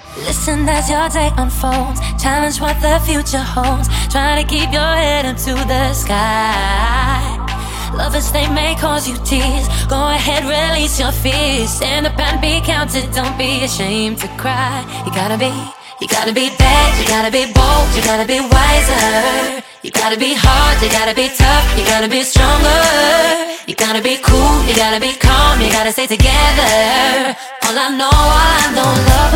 Listen as your day unfolds. Challenge what the future holds. Try to keep your head up to the sky. Lovers, they may cause you tears. Go ahead, release your fears. Stand up and be counted. Don't be ashamed to cry. You gotta be bad, you gotta be bold, you gotta be wiser. You gotta be hard, you gotta be tough, you gotta be stronger. You gotta be cool, you gotta be calm, you gotta stay together. All I know, love